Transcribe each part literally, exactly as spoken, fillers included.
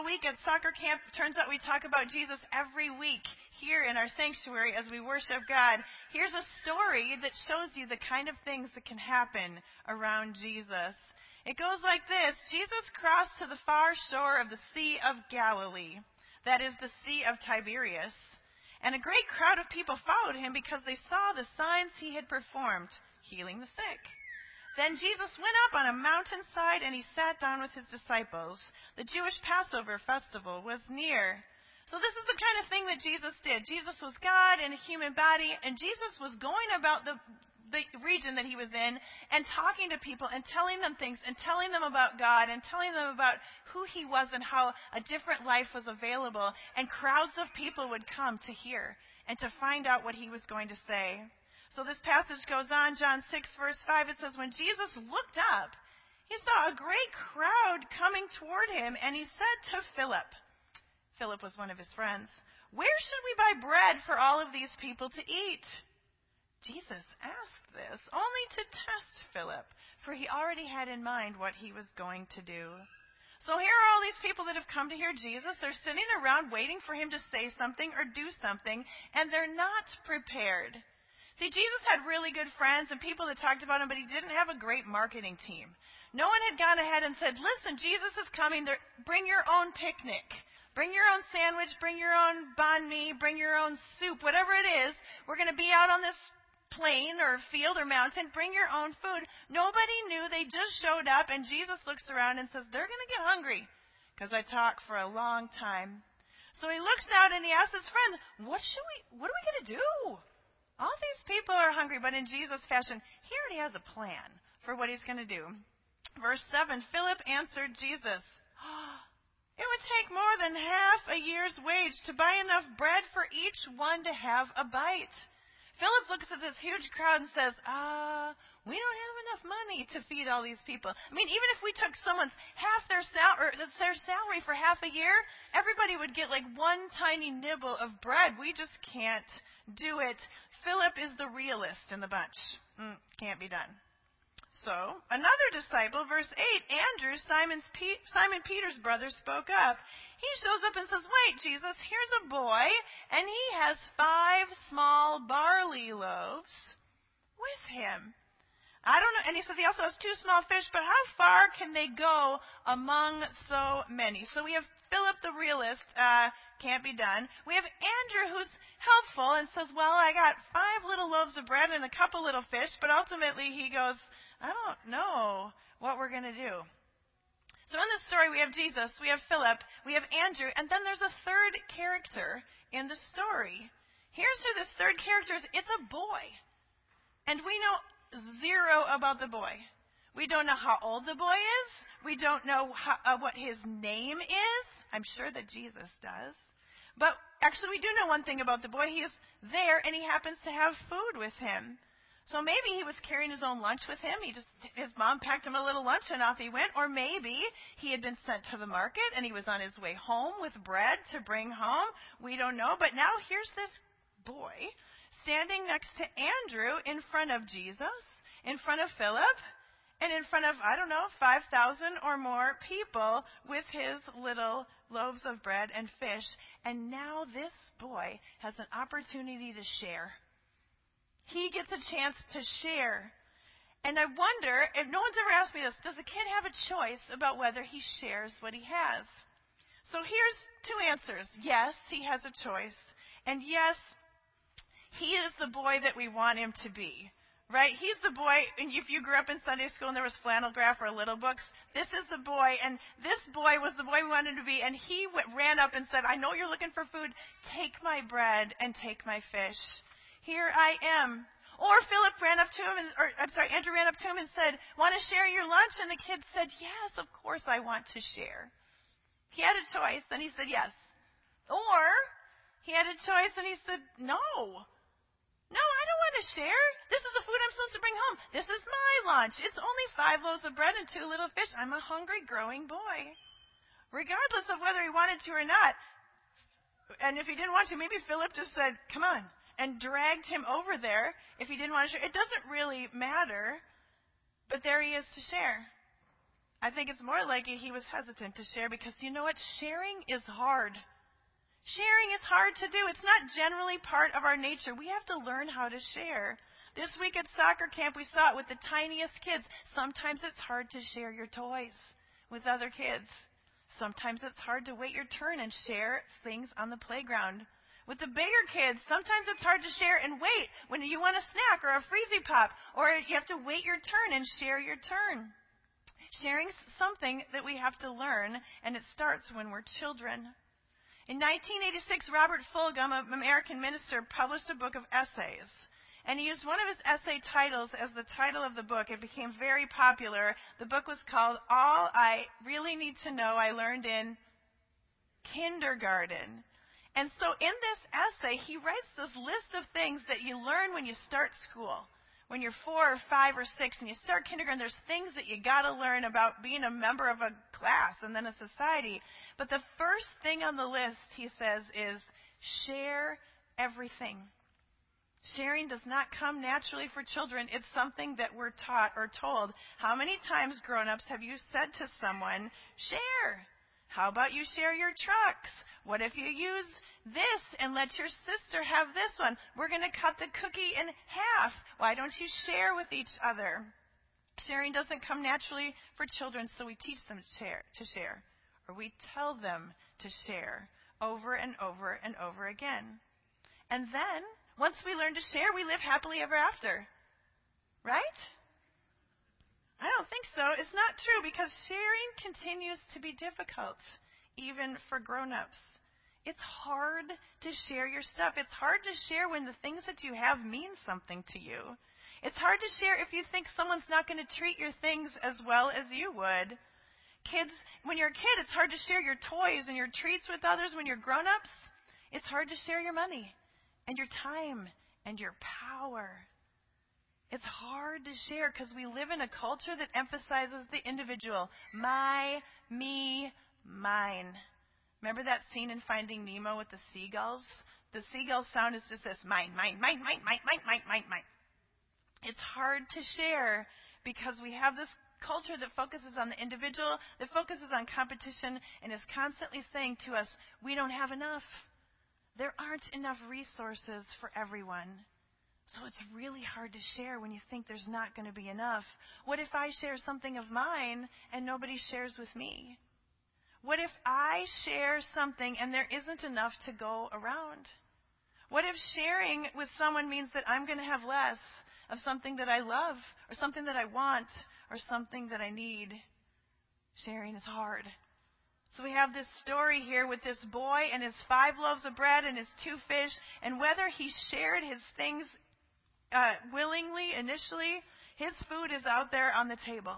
all week at soccer camp. Turns out we talk about Jesus every week here in our sanctuary as we worship God. Here's a story that shows you the kind of things that can happen around Jesus. It goes like this. Jesus crossed to the far shore of the Sea of Galilee. That is the Sea of Tiberias. And a great crowd of people followed him because they saw the signs he had performed, healing the sick. Then Jesus went up on a mountainside and he sat down with his disciples. The Jewish Passover festival was near. So this is the kind of thing that Jesus did. Jesus was God in a human body, and Jesus was going about the the region that he was in and talking to people and telling them things and telling them about God and telling them about who he was and how a different life was available. And crowds of people would come to hear and to find out what he was going to say. So this passage goes on, John six, verse five, it says, when Jesus looked up, he saw a great crowd coming toward him, and he said to Philip, Philip was one of his friends, where should we buy bread for all of these people to eat? Jesus asked this only to test Philip, for he already had in mind what he was going to do. So here are all these people that have come to hear Jesus. They're sitting around waiting for him to say something or do something, and they're not prepared. See, Jesus had really good friends and people that talked about him, but he didn't have a great marketing team. No one had gone ahead and said, listen, Jesus is coming. There, bring your own picnic. Bring your own sandwich. Bring your own banh mi. Bring your own soup. Whatever it is, we're going to be out on this plain or field or mountain. Bring your own food. Nobody knew. They just showed up, and Jesus looks around and says, they're going to get hungry because I talk for a long time. So he looks out and he asks his friends, what should we, what are we going to do? All these people are hungry, but in Jesus' fashion, he already has a plan for what he's going to do. Verse seven, Philip answered Jesus, oh, it would take more than half a year's wage to buy enough bread for each one to have a bite. Philip looks at this huge crowd and says, ah, we don't have enough money to feed all these people. I mean, even if we took someone's half their, sal- or their salary for half a year, everybody would get like one tiny nibble of bread. We just can't do it. Philip is the realist in the bunch. Mm, can't be done. So, another disciple, verse eight, Andrew, Simon's Pe- Simon Peter's brother, spoke up. He shows up and says, wait, Jesus, here's a boy, and he has five small barley loaves with him. I don't know, and he says he also has two small fish, but how far can they go among so many? So we have Philip the realist, uh, can't be done. We have Andrew who's helpful and says, well, I got five little loaves of bread and a couple little fish, but ultimately he goes, I don't know what we're going to do. So in this story, we have Jesus, we have Philip, we have Andrew, and then there's a third character in the story. Here's who this third character is. It's a boy. And we know zero about the boy. We don't know how old the boy is. We don't know how, uh, what his name is. I'm sure that Jesus does. But actually, we do know one thing about the boy. He is there, and he happens to have food with him. So maybe he was carrying his own lunch with him. He just, his mom packed him a little lunch and off he went. Or maybe he had been sent to the market and he was on his way home with bread to bring home. We don't know. But now here's this boy standing next to Andrew in front of Jesus, in front of Philip, and in front of, I don't know, five thousand or more people with his little loaves of bread and fish. And now this boy has an opportunity to share. He gets a chance to share. And I wonder, if no one's ever asked me this, does a kid have a choice about whether he shares what he has? So here's two answers. Yes, he has a choice. And yes, he is the boy that we want him to be. Right? He's the boy, and if you grew up in Sunday school and there was flannel graph or little books, this is the boy, and this boy was the boy we wanted him to be, and he went, ran up and said, I know you're looking for food. Take my bread and take my fish. Here I am. Or Philip ran up to him, and, or I'm sorry, Andrew ran up to him and said, want to share your lunch? And the kid said, yes, of course I want to share. He had a choice, and he said yes. Or he had a choice, and he said, no. No, I don't want to share. This is the food I'm supposed to bring home. This is my lunch. It's only five loaves of bread and two little fish. I'm a hungry, growing boy. Regardless of whether he wanted to or not. And if he didn't want to, maybe Philip just said, come on, and dragged him over there if he didn't want to share. It doesn't really matter, but there he is to share. I think it's more likely he was hesitant to share because you know what? Sharing is hard. Sharing is hard to do. It's not generally part of our nature. We have to learn how to share. This week at soccer camp, we saw it with the tiniest kids. Sometimes it's hard to share your toys with other kids. Sometimes it's hard to wait your turn and share things on the playground. With the bigger kids, sometimes it's hard to share and wait when you want a snack or a Freezy Pop, or you have to wait your turn and share your turn. Sharing's something that we have to learn, and it starts when we're children. In nineteen eighty-six, Robert Fulghum, an American minister, published a book of essays. And he used one of his essay titles as the title of the book. It became very popular. The book was called All I Really Need to Know I Learned in Kindergarten. And so in this essay, he writes this list of things that you learn when you start school. When you're four or five or six and you start kindergarten, there's things that you got to learn about being a member of a class and then a society. But the first thing on the list, he says, is share everything. Sharing does not come naturally for children. It's something that we're taught or told. How many times, grown-ups, have you said to someone, share? How about you share your trucks? What if you use this and let your sister have this one? We're going to cut the cookie in half. Why don't you share with each other? Sharing doesn't come naturally for children, so we teach them to share, to share, or we tell them to share over and over and over again. And then, once we learn to share, we live happily ever after. Right? I don't think so. It's not true because sharing continues to be difficult, even for grown-ups. It's hard to share your stuff. It's hard to share when the things that you have mean something to you. It's hard to share if you think someone's not going to treat your things as well as you would. Kids, when you're a kid, it's hard to share your toys and your treats with others. When you're grown-ups, it's hard to share your money and your time and your power. It's hard to share because we live in a culture that emphasizes the individual. My, me, mine. Remember that scene in Finding Nemo with the seagulls? The seagull sound is just this, mine, mine, mine, mine, mine, mine, mine, mine, mine. It's hard to share because we have this culture that focuses on the individual, that focuses on competition, and is constantly saying to us, we don't have enough. There aren't enough resources for everyone. So it's really hard to share when you think there's not going to be enough. What if I share something of mine and nobody shares with me? What if I share something and there isn't enough to go around? What if sharing with someone means that I'm going to have less of something that I love or something that I want or something that I need? Sharing is hard. So we have this story here with this boy and his five loaves of bread and his two fish, and whether he shared his things uh, willingly initially, his food is out there on the table.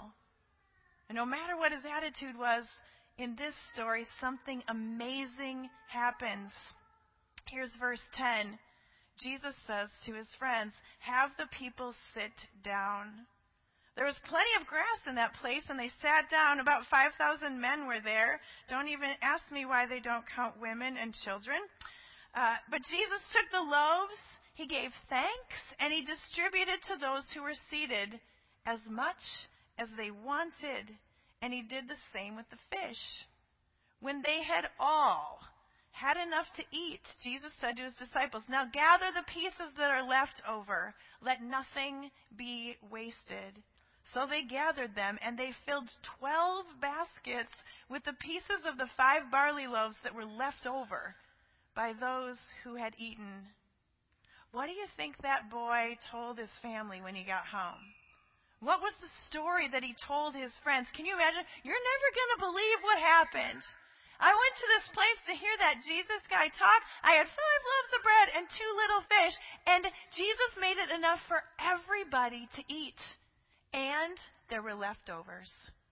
And no matter what his attitude was, in this story, something amazing happens. Here's verse ten. Jesus says to his friends, have the people sit down. There was plenty of grass in that place, and they sat down. About five thousand men were there. Don't even ask me why they don't count women and children. Uh, but Jesus took the loaves, he gave thanks, and he distributed to those who were seated as much as they wanted. And he did the same with the fish. When they had all had enough to eat, Jesus said to his disciples, now gather the pieces that are left over. Let nothing be wasted. So they gathered them, and they filled twelve baskets with the pieces of the five barley loaves that were left over by those who had eaten. What do you think that boy told his family when he got home? What was the story that he told his friends? Can you imagine? You're never going to believe what happened. I went to this place to hear that Jesus guy talk. I had five loaves of bread and two little fish, and Jesus made it enough for everybody to eat. And there were leftovers.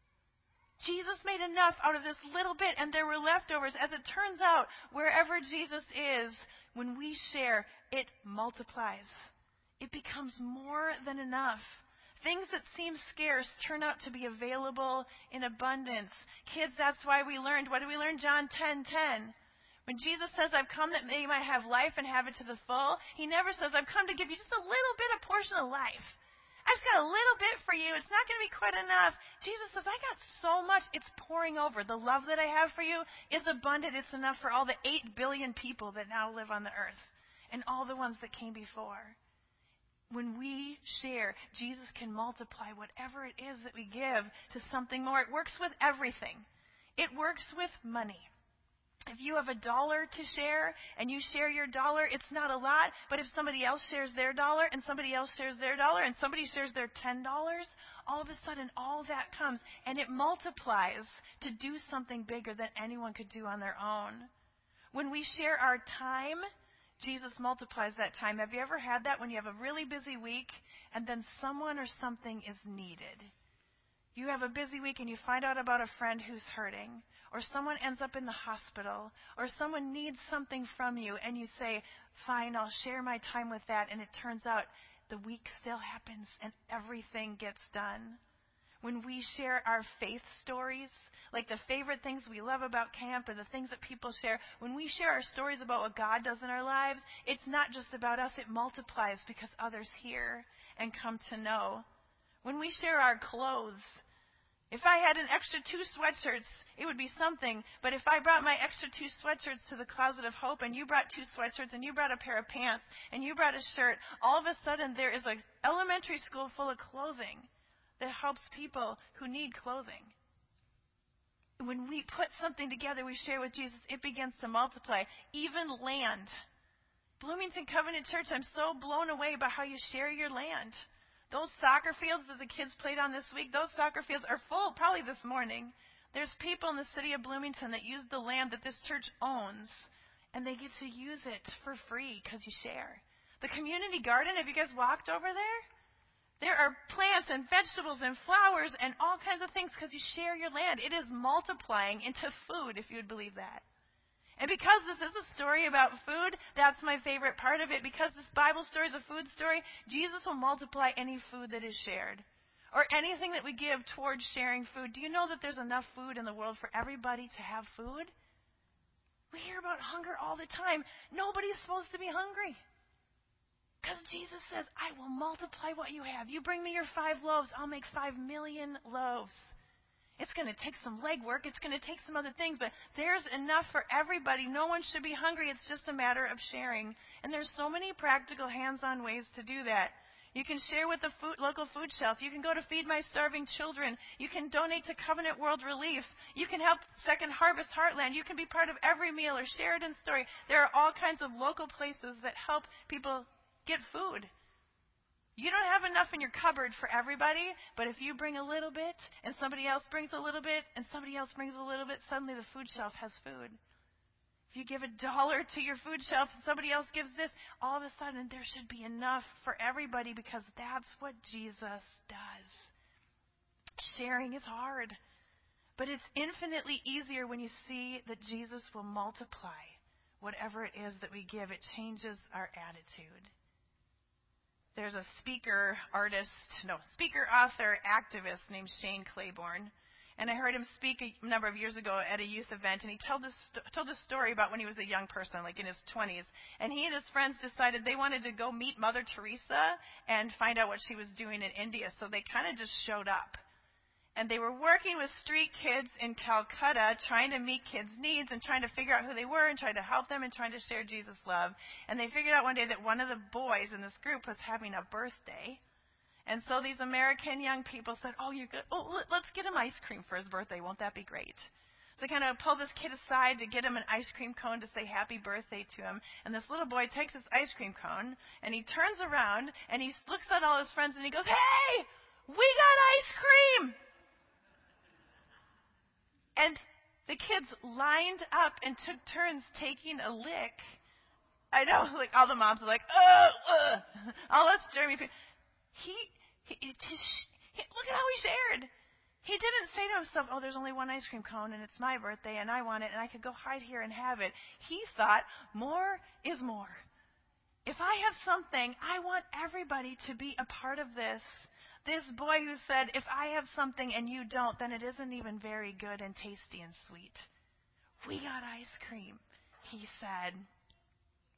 Jesus made enough out of this little bit, and there were leftovers. As it turns out, wherever Jesus is, when we share, it multiplies. It becomes more than enough. Things that seem scarce turn out to be available in abundance. Kids, that's why we learned. What did we learn? John ten ten. When Jesus says, I've come that you might have life and have it to the full, he never says, I've come to give you just a little bit of portion of life. I just got a little bit for you. It's not going to be quite enough. Jesus says, I got so much. It's pouring over. The love that I have for you is abundant. It's enough for all the eight billion people that now live on the earth and all the ones that came before. When we share, Jesus can multiply whatever it is that we give to something more. It works with everything. It works with money. If you have a dollar to share and you share your dollar, it's not a lot. But if somebody else shares their dollar and somebody else shares their dollar and somebody shares their ten dollars, all of a sudden all that comes and it multiplies to do something bigger than anyone could do on their own. When we share our time, Jesus multiplies that time. Have you ever had that when you have a really busy week and then someone or something is needed? You have a busy week and you find out about a friend who's hurting, or someone ends up in the hospital, or someone needs something from you, and you say, fine, I'll share my time with that, and it turns out the week still happens and everything gets done. When we share our faith stories, like the favorite things we love about camp or the things that people share, when we share our stories about what God does in our lives, it's not just about us, it multiplies because others hear and come to know. When we share our clothes, if I had an extra two sweatshirts, it would be something. But if I brought my extra two sweatshirts to the Closet of Hope, and you brought two sweatshirts, and you brought a pair of pants, and you brought a shirt, all of a sudden there is an elementary school full of clothing that helps people who need clothing. When we put something together we share with Jesus, it begins to multiply. Even land. Bloomington Covenant Church, I'm so blown away by how you share your land. Those soccer fields that the kids played on this week, those soccer fields are full probably this morning. There's people in the city of Bloomington that use the land that this church owns, and they get to use it for free because you share. The community garden, have you guys walked over there? There are plants and vegetables and flowers and all kinds of things because you share your land. It is multiplying into food, if you would believe that. And because this is a story about food, that's my favorite part of it. Because this Bible story is a food story, Jesus will multiply any food that is shared. Or anything that we give towards sharing food. Do you know that there's enough food in the world for everybody to have food? We hear about hunger all the time. Nobody's supposed to be hungry. Because Jesus says, I will multiply what you have. You bring me your five loaves, I'll make five million loaves. It's going to take some legwork. It's going to take some other things, but there's enough for everybody. No one should be hungry. It's just a matter of sharing. And there's so many practical, hands-on ways to do that. You can share with the food, local food shelf. You can go to Feed My Starving Children. You can donate to Covenant World Relief. You can help Second Harvest Heartland. You can be part of Every Meal or Sheridan Story. There are all kinds of local places that help people get food. You don't have enough in your cupboard for everybody, but if you bring a little bit, and somebody else brings a little bit, and somebody else brings a little bit, suddenly the food shelf has food. If you give a dollar to your food shelf and somebody else gives this, all of a sudden there should be enough for everybody because that's what Jesus does. Sharing is hard, but it's infinitely easier when you see that Jesus will multiply whatever it is that we give. It changes our attitude. There's a speaker, artist, no, speaker, author, activist named Shane Claiborne. And I heard him speak a number of years ago at a youth event, and he told this, told this story about when he was a young person, like in his twenties. And he and his friends decided they wanted to go meet Mother Teresa and find out what she was doing in India. So they kind of just showed up. And they were working with street kids in Calcutta, trying to meet kids' needs and trying to figure out who they were and trying to help them and trying to share Jesus' love. And they figured out one day that one of the boys in this group was having a birthday. And so these American young people said, oh, you're good. Oh, let's get him ice cream for his birthday. Won't that be great? So they kind of pulled this kid aside to get him an ice cream cone to say happy birthday to him. And this little boy takes his ice cream cone, and he turns around, and he looks at all his friends, and he goes, hey, we got ice cream! And the kids lined up and took turns taking a lick. I know, like all the moms are like, oh, uh, all us Jeremy. He, he, he, he, look at how he shared. He didn't say to himself, oh, there's only one ice cream cone and it's my birthday and I want it and I could go hide here and have it. He thought, more is more. If I have something, I want everybody to be a part of this. This boy who said, if I have something and you don't, then it isn't even very good and tasty and sweet. We got ice cream, he said.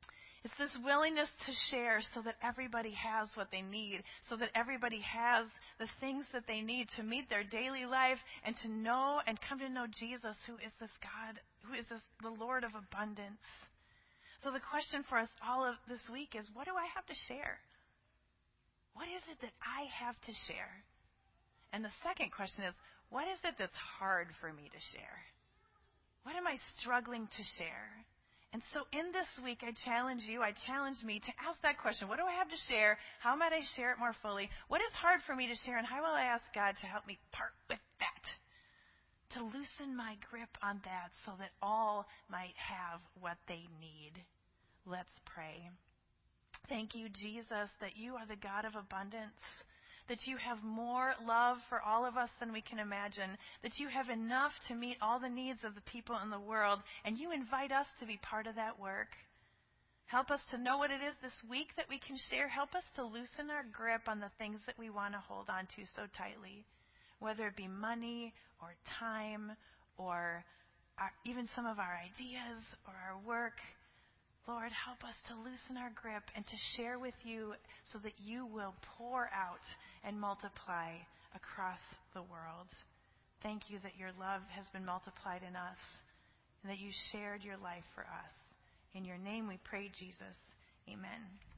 It's this willingness to share so that everybody has what they need, so that everybody has the things that they need to meet their daily life and to know and come to know Jesus, who is this God, who is this, the Lord of abundance. So the question for us all of this week is, what do I have to share? What is it that I have to share? And the second question is, what is it that's hard for me to share? What am I struggling to share? And so in this week, I challenge you, I challenge me to ask that question. What do I have to share? How might I share it more fully? What is hard for me to share? And how will I ask God to help me part with that? To loosen my grip on that so that all might have what they need. Let's pray. Thank you, Jesus, that you are the God of abundance, that you have more love for all of us than we can imagine, that you have enough to meet all the needs of the people in the world, and you invite us to be part of that work. Help us to know what it is this week that we can share. Help us to loosen our grip on the things that we want to hold on to so tightly, whether it be money or time or our, even some of our ideas or our work. Lord, help us to loosen our grip and to share with you so that you will pour out and multiply across the world. Thank you that your love has been multiplied in us and that you shared your life for us. In your name we pray, Jesus. Amen.